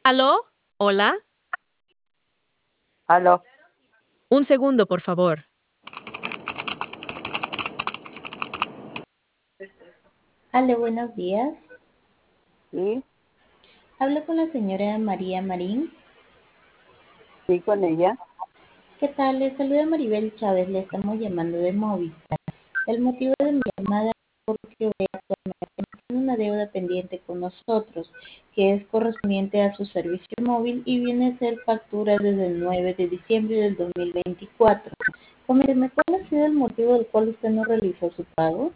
¿Aló? ¿Hola? Aló, Un segundo, por favor. Hola, buenos días. sí, Hablo con la señora María Marín. sí, con ella. ¿Qué tal? Le saluda Maribel Chávez. Le estamos llamando de Movistar. El motivo de mi llamada es porque usted actualmente tiene una deuda pendiente con nosotros, que es correspondiente a su servicio móvil y viene a ser factura desde el 9 de diciembre del 2024. Coménteme, ¿cuál ha sido el motivo del cual usted no realizó su pago?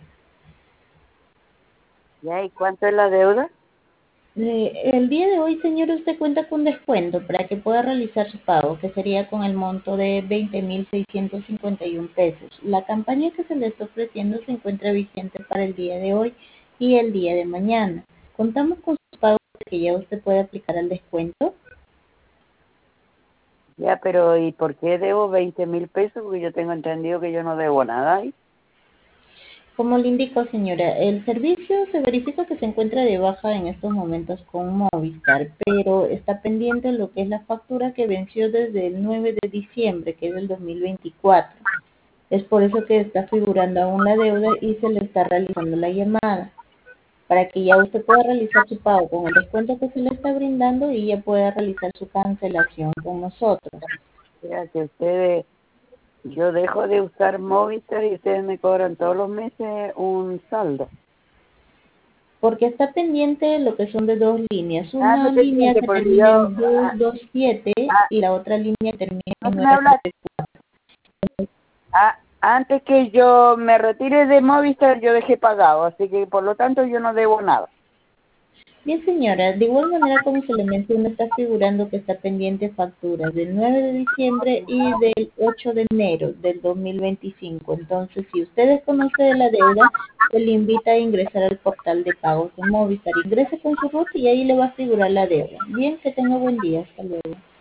Ya, ¿y cuánto es la deuda? El día de hoy, señor, usted cuenta con descuento para que pueda realizar su pago, que sería con el monto de 20.651 pesos. La campaña que se le está ofreciendo se encuentra vigente para el día de hoy y el día de mañana. Contamos con su pago para que ya usted pueda aplicar el descuento. Ya, pero ¿y por qué debo 20.000 pesos? Porque yo tengo entendido que yo no debo nada ahí. Como le indico, señora, el servicio se verifica que se encuentra de baja en estos momentos con Movistar, pero está pendiente lo que es la factura que venció desde el 9 de diciembre, que es del 2024. Es por eso que está figurando aún la deuda y se le está realizando la llamada, para que ya usted pueda realizar su pago con el descuento que se le está brindando y ya pueda realizar su cancelación con nosotros. Ya que yo dejo de usar Movistar y ustedes me cobran todos los meses un saldo. Porque está pendiente lo que son de dos líneas. Ah, Una no línea pendiente, que porque termina yo, en 227 ah, y la otra línea termina no en me habla, 974. antes que yo me retire de Movistar yo dejé pagado, así que por lo tanto yo no debo nada. Bien, señora, de igual manera como se le menciona, está figurando que está pendiente facturas del 9 de diciembre y del 8 de enero del 2025. Entonces, si usted desconoce de la deuda, se le invita a ingresar al portal de pagos de Movistar. Ingrese con su RUT y ahí le va a figurar la deuda. Bien, que tenga buen día. Hasta luego.